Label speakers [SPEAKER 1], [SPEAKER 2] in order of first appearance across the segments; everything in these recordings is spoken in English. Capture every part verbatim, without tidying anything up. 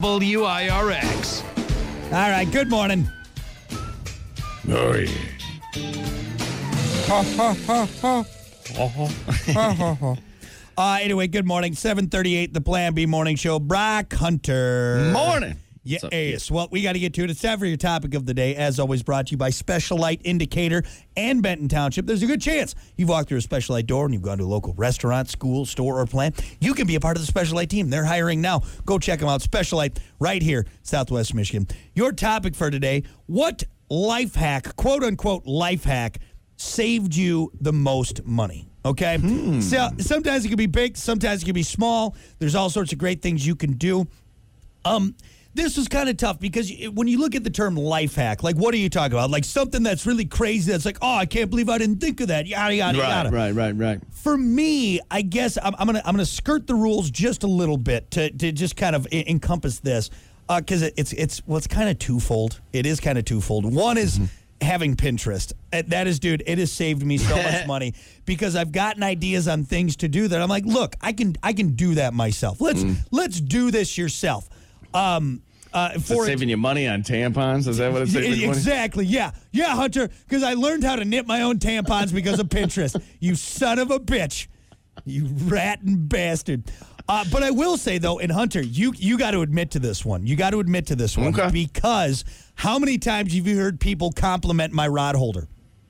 [SPEAKER 1] W I R X.
[SPEAKER 2] All right, good morning.
[SPEAKER 1] Oh, yeah.
[SPEAKER 2] uh, anyway, good morning. seven thirty-eight, the Plan B Morning Show. Brock Hunter.
[SPEAKER 1] Morning.
[SPEAKER 2] Yes. Well, we got to get to it. It's time for your topic of the day, as always, brought to you by Special Light Indicator and Benton Township. There's a good chance you've walked through a Special Light door and you've gone to a local restaurant, school, store, or plant. You can be a part of the Special Light team. They're hiring now. Go check them out. Special Light right here, Southwest Michigan. Your topic for today, what life hack, quote unquote life hack, saved you the most money? Okay?
[SPEAKER 1] Hmm.
[SPEAKER 2] So sometimes it can be big, sometimes it can be small. There's all sorts of great things you can do. Um, This was kind of tough because when you look at the term life hack, like what are you talking about? Like something that's really crazy that's like, oh, I can't believe I didn't think of that, yada, yada,
[SPEAKER 1] Right,
[SPEAKER 2] yada.
[SPEAKER 1] right, right, right.
[SPEAKER 2] For me, I guess I'm, I'm going to I'm gonna skirt the rules just a little bit to, to just kind of e- encompass this because uh, it, it's, it's, well, it's kind of twofold. It is kind of twofold. One is mm-hmm. having Pinterest. That is, dude, it has saved me so much money because I've gotten ideas on things to do that I'm like, look, I can I can do that myself. Let's mm. let's do this yourself. Um, uh,
[SPEAKER 1] for it saving you money on tampons? Is that what it's saving you money?
[SPEAKER 2] Exactly, yeah. Yeah, Hunter, because I learned how to knit my own tampons because of Pinterest. You son of a bitch. You ratting bastard. Uh, but I will say, though, and Hunter, you you got to admit to this one. You got to admit to this one.
[SPEAKER 1] Okay.
[SPEAKER 2] Because how many times have you heard people compliment my rod holder?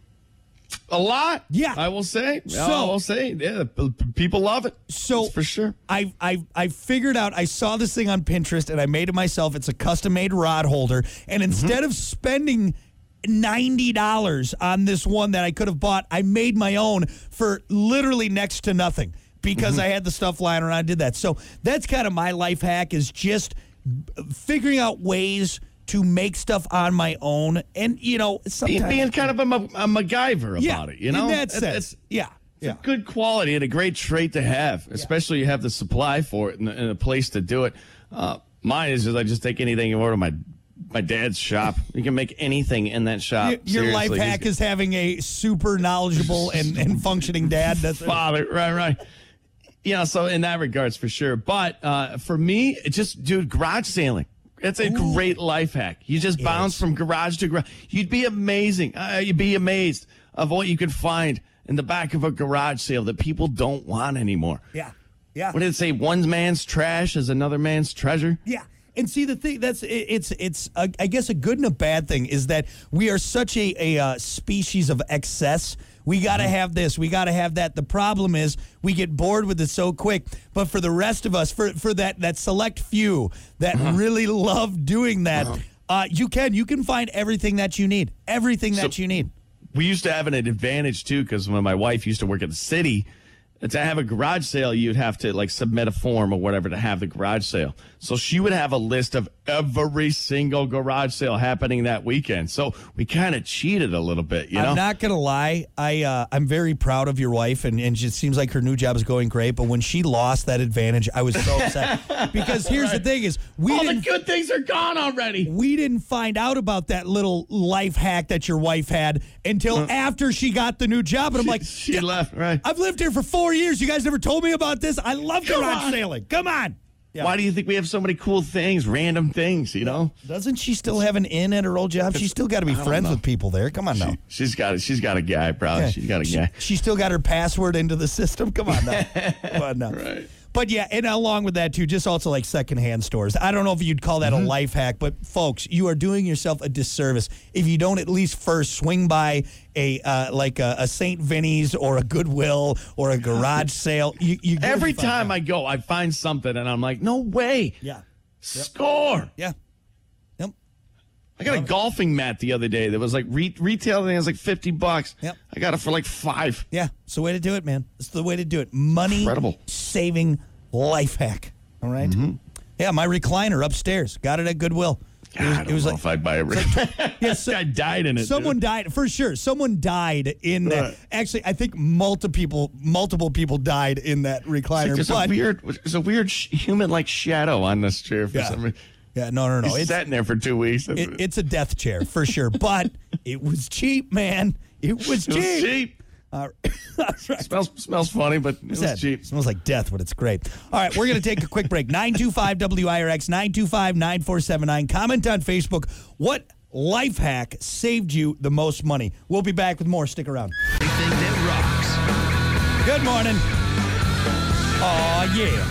[SPEAKER 1] A lot.
[SPEAKER 2] Yeah.
[SPEAKER 1] I will say.
[SPEAKER 2] So,
[SPEAKER 1] I will say, yeah, people love it.
[SPEAKER 2] So
[SPEAKER 1] That's for sure.
[SPEAKER 2] I I I figured out, I saw this thing on Pinterest and I made it myself. It's a custom-made rod holder. And instead mm-hmm. of spending ninety dollars on this one that I could have bought, I made my own for literally next to nothing because mm-hmm. I had the stuff lying around. I did that. So that's kind of my life hack, is just figuring out ways to make stuff on my own, and you know, sometimes
[SPEAKER 1] being, being kind of a, a MacGyver
[SPEAKER 2] yeah,
[SPEAKER 1] about it. You know,
[SPEAKER 2] in that
[SPEAKER 1] it's,
[SPEAKER 2] sense,
[SPEAKER 1] it's,
[SPEAKER 2] yeah,
[SPEAKER 1] it's
[SPEAKER 2] yeah.
[SPEAKER 1] a good quality and a great trait to have, especially yeah. you have the supply for it and, and a place to do it. Uh, mine is just I just take anything over to my my dad's shop. You can make anything in that shop.
[SPEAKER 2] Your, your life hack is having a super knowledgeable and, and functioning dad. That's
[SPEAKER 1] father, right, right. Yeah, so in that regards, for sure. But uh, for me, it just, dude, garage sailing. It's a Ooh. great life hack. You just bounce yes. from garage to garage. You'd be amazing. Uh, you'd be amazed of what you could find in the back of a garage sale that people don't want anymore.
[SPEAKER 2] Yeah, yeah.
[SPEAKER 1] What did it say? One man's trash is another man's treasure?
[SPEAKER 2] Yeah. And see, the thing that's it's it's a, I guess a good and a bad thing is that we are such a a uh, species of excess. We got to mm-hmm. have this. We got to have that. The problem is we get bored with it so quick. But for the rest of us, for for that that select few that mm-hmm. really love doing that, mm-hmm. uh, you can you can find everything that you need. Everything that so you need.
[SPEAKER 1] We used to have an advantage too, because when my wife used to work at the city, to have a garage sale, you'd have to like submit a form or whatever to have the garage sale. So she would have a list of every single garage sale happening that weekend. So we kind of cheated a little bit, you know?
[SPEAKER 2] I'm not going to lie. I, uh, I'm very proud of your wife, and, and it seems like her new job is going great. But when she lost that advantage, I was so upset. Because here's right. the thing is, we
[SPEAKER 1] all
[SPEAKER 2] didn't,
[SPEAKER 1] the good things are gone already.
[SPEAKER 2] We didn't find out about that little life hack that your wife had until uh, after she got the new job. And I'm
[SPEAKER 1] she,
[SPEAKER 2] like,
[SPEAKER 1] she left, right.
[SPEAKER 2] I've lived here for four years. You guys never told me about this. I love
[SPEAKER 1] Come
[SPEAKER 2] garage
[SPEAKER 1] on.
[SPEAKER 2] sailing. Come on. Yeah.
[SPEAKER 1] Why do you think we have so many cool things, random things, you know?
[SPEAKER 2] Doesn't she still have an in at her old job? She's still got to be friends know. with people there. Come on now.
[SPEAKER 1] She, she's got it. She's got a guy, probably. Yeah. She's got a
[SPEAKER 2] she,
[SPEAKER 1] guy.
[SPEAKER 2] She still got her password into the system. Come on now. Come on now.
[SPEAKER 1] Right.
[SPEAKER 2] But yeah, and along with that too, just also like secondhand stores. I don't know if you'd call that mm-hmm. a life hack, but folks, you are doing yourself a disservice if you don't at least first swing by a uh, like a, a Saint Vinny's or a Goodwill or a garage sale. You, you
[SPEAKER 1] Every time I go, I find something and I'm like, no way.
[SPEAKER 2] Yeah.
[SPEAKER 1] Score.
[SPEAKER 2] Yeah. Yep.
[SPEAKER 1] I got a golfing mat the other day that was like re- retail, and it was like fifty bucks.
[SPEAKER 2] Yep.
[SPEAKER 1] I got it for like five.
[SPEAKER 2] Yeah. It's the way to do it, man. It's the way to do it. Money
[SPEAKER 1] Incredible.
[SPEAKER 2] saving life hack. All right.
[SPEAKER 1] Mm-hmm.
[SPEAKER 2] Yeah, my recliner upstairs. Got it at Goodwill.
[SPEAKER 1] God, it was, I don't it was know like, if I'd buy it. Like, yeah, so, I died in it.
[SPEAKER 2] Someone
[SPEAKER 1] dude.
[SPEAKER 2] died for sure. Someone died in that.
[SPEAKER 1] Right.
[SPEAKER 2] Actually, I think multiple people, multiple people died in that recliner.
[SPEAKER 1] There's
[SPEAKER 2] but,
[SPEAKER 1] a weird, there's a weird sh- human-like shadow on this chair for
[SPEAKER 2] yeah.
[SPEAKER 1] some reason.
[SPEAKER 2] Yeah, no, no, no.
[SPEAKER 1] It's sat in there for two weeks.
[SPEAKER 2] It, it's a death chair for sure, but it was cheap, man. It was cheap.
[SPEAKER 1] It was cheap.
[SPEAKER 2] All right.
[SPEAKER 1] Smells smells funny, but it was
[SPEAKER 2] Sad.
[SPEAKER 1] cheap.
[SPEAKER 2] Smells like death, but it's great. All right, we're going to take a quick break. nine two five W I R X, nine two five, nine four seven nine. Comment on Facebook. What life hack saved you the most money? We'll be back with more. Stick around.
[SPEAKER 3] Everything that rocks.
[SPEAKER 2] Good morning. Oh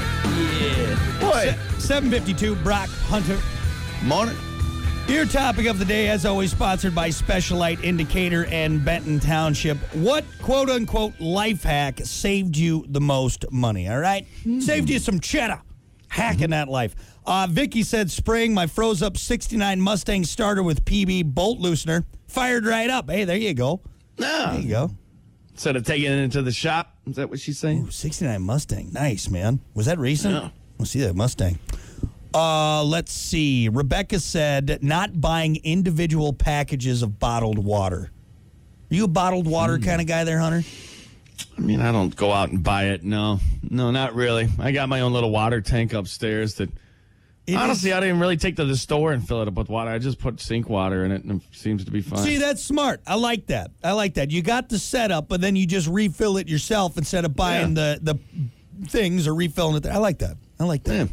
[SPEAKER 2] yeah.
[SPEAKER 1] Yeah. Boy.
[SPEAKER 2] seven fifty-two, Brock Hunter.
[SPEAKER 1] Morning.
[SPEAKER 2] Your topic of the day, as always, sponsored by Special Light Indicator and Benton Township. What quote-unquote life hack saved you the most money, all right? Mm-hmm. Saved you some cheddar. Hacking that life. Uh, Vicky said, spring, my froze-up sixty-nine Mustang starter with P B bolt loosener. Fired right up. Hey, there you go.
[SPEAKER 1] No.
[SPEAKER 2] There you go.
[SPEAKER 1] Instead of taking it into the shop, is that what she's saying?
[SPEAKER 2] Ooh, sixty-nine Mustang. Nice, man. Was that recent?
[SPEAKER 1] Yeah.
[SPEAKER 2] We'll see that Mustang. Uh, let's see. Rebecca said not buying individual packages of bottled water. Are you a bottled water kind of guy there, Hunter?
[SPEAKER 1] I mean, I don't go out and buy it. No, no, not really. I got my own little water tank upstairs that,
[SPEAKER 2] It
[SPEAKER 1] honestly,
[SPEAKER 2] is-
[SPEAKER 1] I didn't really take to the store and fill it up with water. I just put sink water in it, and it seems to be fine.
[SPEAKER 2] See, that's smart. I like that. I like that. You got the setup, but then you just refill it yourself instead of buying
[SPEAKER 1] Yeah.
[SPEAKER 2] the, the things or refilling it. There. I like that. I like that.
[SPEAKER 1] Yeah.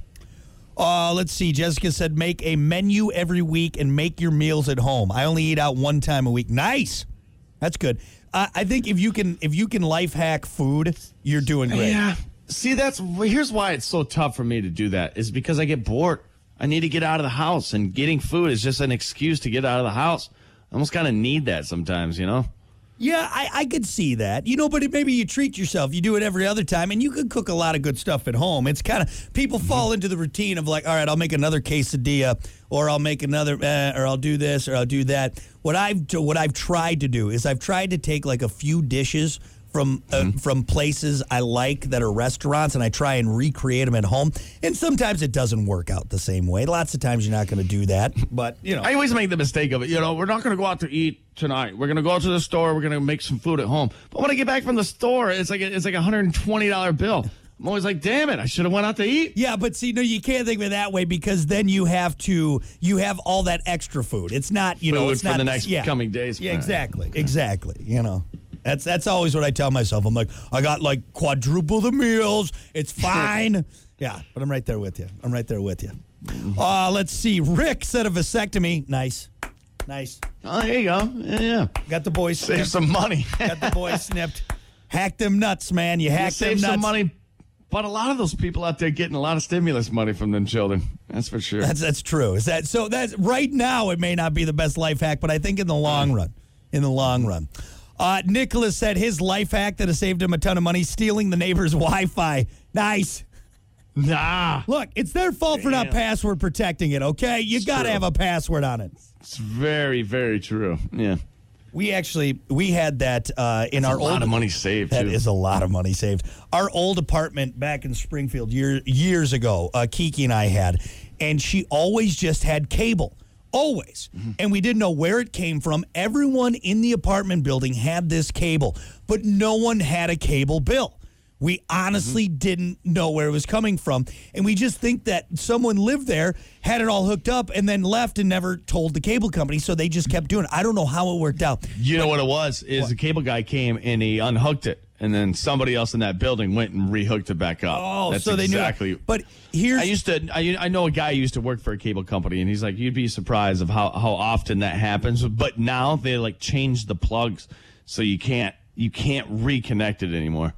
[SPEAKER 2] Uh, let's see. Jessica said make a menu every week and make your meals at home. I only eat out one time a week. Nice. That's good. Uh, I think if you can if you can life hack food, you're doing great.
[SPEAKER 1] Yeah. See, that's here's why it's so tough for me to do that is because I get bored. I need to get out of the house, and getting food is just an excuse to get out of the house. I almost kind of need that sometimes, you know?
[SPEAKER 2] Yeah, I, I could see that. You know, but it, maybe you treat yourself. You do it every other time, and you could cook a lot of good stuff at home. It's kind of, people fall into the routine of like, all right, I'll make another quesadilla, or I'll make another, uh, or I'll do this, or I'll do that. What I've what I've tried to do is I've tried to take like a few dishes from uh, mm-hmm. from places I like that are restaurants, and I try and recreate them at home. And sometimes it doesn't work out the same way. Lots of times you're not going to do that, but you know.
[SPEAKER 1] I always make the mistake of it. You know, we're not going to go out to eat tonight. We're going to go to the store. We're going to make some food at home. But when I get back from the store, it's like a, it's like a one hundred twenty dollars bill. I'm always like, damn it, I should have went out to eat.
[SPEAKER 2] Yeah, but see, no, you can't think of it that way because then you have to, you have all that extra food. It's not, you
[SPEAKER 1] Food
[SPEAKER 2] know, it's
[SPEAKER 1] for
[SPEAKER 2] not
[SPEAKER 1] the next
[SPEAKER 2] yeah.
[SPEAKER 1] coming days.
[SPEAKER 2] Yeah, exactly, exactly. You know. That's that's always what I tell myself. I'm like, I got like quadruple the meals. It's fine. Yeah, but I'm right there with you. I'm right there with you. Uh, let's see. Rick said a vasectomy. Nice. Nice.
[SPEAKER 1] Oh, there you go. Yeah, yeah.
[SPEAKER 2] Got the boys
[SPEAKER 1] Save
[SPEAKER 2] snipped.
[SPEAKER 1] some money.
[SPEAKER 2] Got the boys snipped. Hack them nuts, man. You hack
[SPEAKER 1] Save
[SPEAKER 2] them nuts.
[SPEAKER 1] some money. But a lot of those people out there getting a lot of stimulus money from them children. That's for sure.
[SPEAKER 2] That's that's true. Is that so? That's right now. It may not be the best life hack, but I think in the long run, in the long run. Uh, Nicholas said his life hack that has saved him a ton of money, stealing the neighbor's Wi-Fi. Nice.
[SPEAKER 1] Nah.
[SPEAKER 2] Look, it's their fault for not
[SPEAKER 1] Damn.
[SPEAKER 2] password protecting it, okay? You
[SPEAKER 1] It's
[SPEAKER 2] got to
[SPEAKER 1] true.
[SPEAKER 2] have a password on it.
[SPEAKER 1] It's very, very true. Yeah.
[SPEAKER 2] We actually, we had that uh, in
[SPEAKER 1] That's
[SPEAKER 2] our
[SPEAKER 1] a lot
[SPEAKER 2] old...
[SPEAKER 1] of money saved,
[SPEAKER 2] That
[SPEAKER 1] too.
[SPEAKER 2] is a lot of money saved. Our old apartment back in Springfield year, years ago, uh, Kiki and I had, and she always just had cable. Always. Mm-hmm. And we didn't know where it came from. Everyone in the apartment building had this cable, but no one had a cable bill. We honestly mm-hmm. didn't know where it was coming from. And we just think that someone lived there, had it all hooked up, and then left and never told the cable company, so they just kept doing it. I don't know how it worked out.
[SPEAKER 1] You know what it was? Is
[SPEAKER 2] What?
[SPEAKER 1] the cable guy came and he unhooked it, and then somebody else in that building went and rehooked it back up.
[SPEAKER 2] Oh,
[SPEAKER 1] That's
[SPEAKER 2] so they
[SPEAKER 1] exactly.
[SPEAKER 2] knew. But here's...
[SPEAKER 1] I used to. I, I know a guy who used to work for a cable company, and he's like, you'd be surprised of how, how often that happens. But now they like changed the plugs, so you can't you can't reconnect it anymore.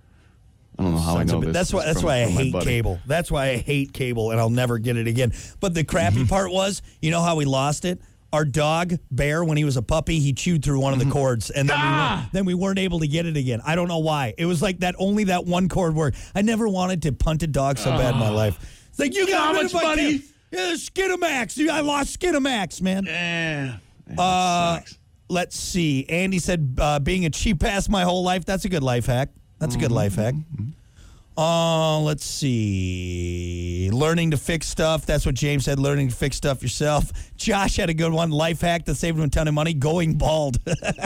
[SPEAKER 1] I don't know how I know this.
[SPEAKER 2] That's why. That's
[SPEAKER 1] from-
[SPEAKER 2] why I
[SPEAKER 1] from my
[SPEAKER 2] hate
[SPEAKER 1] buddy.
[SPEAKER 2] cable. That's why I hate cable, and I'll never get it again. But the crappy
[SPEAKER 1] Mm-hmm.
[SPEAKER 2] part was, you know how we lost it? Our dog Bear, when he was a puppy, he chewed through one of the cords, and then we
[SPEAKER 1] Ah!
[SPEAKER 2] weren't, then we weren't able to get it again. I don't know why. It was like that. Only that one cord worked. I never wanted to punt a dog so bad in my life. It's like you got
[SPEAKER 1] How
[SPEAKER 2] rid
[SPEAKER 1] much
[SPEAKER 2] of my
[SPEAKER 1] money?
[SPEAKER 2] kid. Yeah, Skinamax. I lost Skinamax, man.
[SPEAKER 1] Eh, that
[SPEAKER 2] Uh,
[SPEAKER 1] sucks.
[SPEAKER 2] Let's see. Andy said uh, being a cheap ass my whole life. That's a good life hack. That's a good life hack. Uh, let's see. Learning to fix stuff. That's what James said. Learning to fix stuff yourself. Josh had a good one. Life hack that saved him a ton of money. Going bald.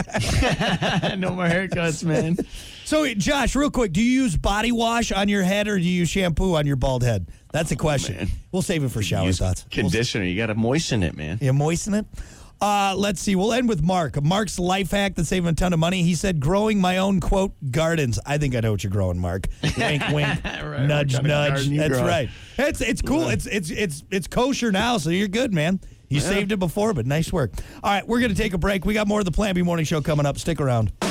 [SPEAKER 1] No more haircuts, man.
[SPEAKER 2] So, Josh, real quick, do you use body wash on your head or do you use shampoo on your bald head? That's a question.
[SPEAKER 1] man.
[SPEAKER 2] We'll save it for shower
[SPEAKER 1] Use
[SPEAKER 2] thoughts. We'll
[SPEAKER 1] conditioner. You got to moisten it, man.
[SPEAKER 2] You moisten it? Uh, let's see. We'll end with Mark. Mark's life hack that's saving a ton of money. He said, growing my own, quote, gardens. I think I know what you're growing, Mark. Wink, wink.
[SPEAKER 1] Right,
[SPEAKER 2] nudge,
[SPEAKER 1] what kind of
[SPEAKER 2] nudge.
[SPEAKER 1] garden you
[SPEAKER 2] That's
[SPEAKER 1] growing?
[SPEAKER 2] right. It's it's cool.
[SPEAKER 1] Yeah.
[SPEAKER 2] It's it's it's it's kosher now, so you're good, man. You
[SPEAKER 1] Yeah.
[SPEAKER 2] saved it before, but nice work. All right, we're going to take a break. We got more of the Plan B Morning Show coming up. Stick around.